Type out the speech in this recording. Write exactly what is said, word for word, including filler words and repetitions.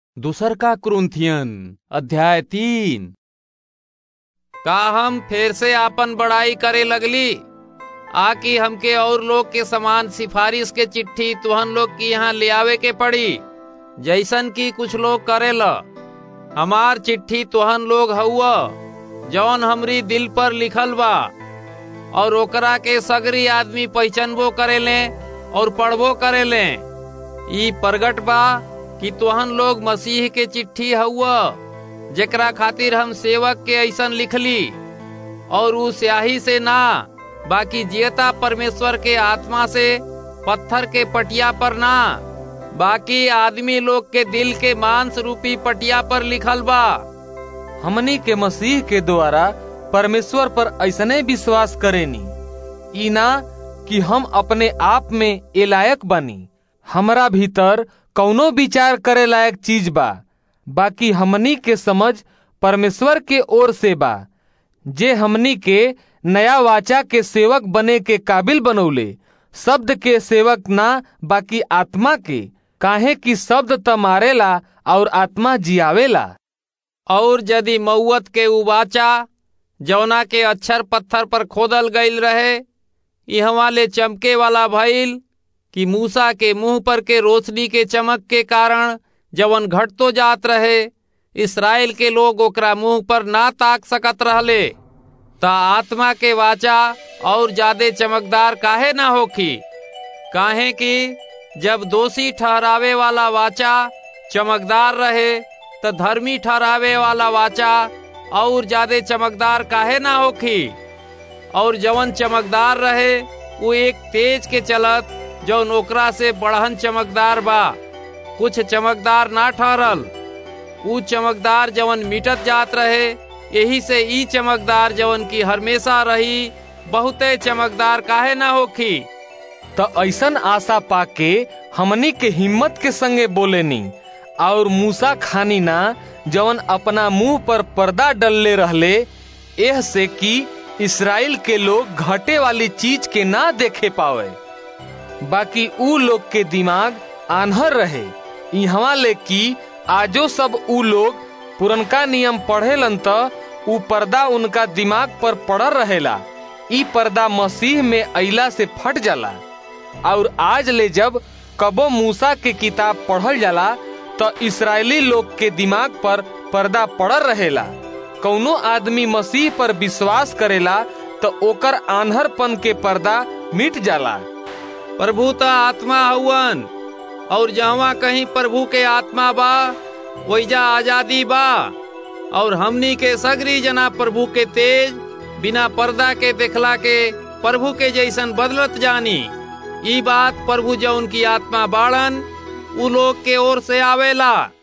दूसर का कुरिन्थियन अध्याय तीन। का हम फिर से आपन बड़ाई करे लगली, आकि हमके और लोग के समान सिफारिश के चिट्ठी तुहन लोग की यहाँ ले आवे के पड़ी, जैसन की कुछ लोग करेला। हमार चिट्ठी तुहन लोग हउआ जौन हमरी दिल पर लिखल बा, और ओकरा के सगरी आदमी पहचानबो करेले और पढ़बो करेले। ई प्रगट बा कि तुहन लोग मसीह के चिट्ठी हउआ, जेकरा खातिर हम सेवक के ऐसन लिखली, और उ स्याही से ना बाकी जियता परमेश्वर के आत्मा से, पत्थर के पटिया पर ना बाकी आदमी लोग के दिल के मांस रूपी पटिया पर लिखल बा। हमनी के मसीह के द्वारा परमेश्वर पर ऐसने विश्वास करेनी, ई ना कि हम अपने आप में ए लायक बनी। हमरा भीतर कौनो विचार करे लायक चीज बा, बाकी हमनी के समझ परमेश्वर के ओर से बा, जे हमनी के नया वाचा के सेवक बने के काबिल बनौले। शब्द के सेवक ना बाकी आत्मा के, काहे कि शब्द त मारेला और आत्मा जियावेला। और यदि मौत के उबाचा जौना के अक्षर पत्थर पर खोदल गईल रहे, इहवा ले चमके वाला भइल कि मूसा के मुंह पर के रोशनी के चमक के कारण जवन घटतो जात रहे, इस्राएल के लोग ओकरा मुंह पर ना ताक सकत रहले, ता आत्मा के वाचा और ज्यादा चमकदार काहे ना होखी। काहे कि जब दोषी ठहरावे वाला वाचा चमकदार रहे, तो धर्मी ठहरावे वाला वाचा और ज्यादा चमकदार काहे ना होखी। और जवन चमकदार रहे वो एक तेज के चलत जौन ओकरा से बढ़हन चमकदार बा, कुछ चमकदार ना ठहरल। ऊ चमकदार जवन मिटत जात रहे, यही से ई चमकदार जवन की हमेशा रही बहुते चमकदार काहे ना होखी। तो ऐसन आशा पाके हमनी के हिम्मत के संगे बोलेनी, और मूसा खानी ना जवन अपना मुंह पर पर्दा डलले रहले, एह से कि इस्राएल के लोग घटे वाली चीज के ना देखे पावे, बाकी ऊ लोग के दिमाग आन्हर रहे। इहवा ले कि आजो सब ऊ लोग पुरनका नियम पढ़ेलन त ऊ पर्दा उनका दिमाग पर पड़ल रहेला। ई पर्दा मसीह में अइला से फट जाला, और आज ले जब कबो मूसा के किताब पढ़ल जाला तो इस्राएली लोग के दिमाग पर पर्दा पड़ल रहेला। कौनो आदमी मसीह पर विश्वास करेला तो ओकर आन्हरपन के पर्दा मिट जाला। प्रभु ता आत्मा हउवन, और जहाँ कहीं प्रभु के आत्मा बा वहीजा आजादी बा। और हमनी के सगरी जना प्रभु के तेज बिना पर्दा के देखला के प्रभु के जैसन बदलत जानी। ई बात प्रभु जो उनकी आत्मा बाड़न उ लोग के ओर से आवेला।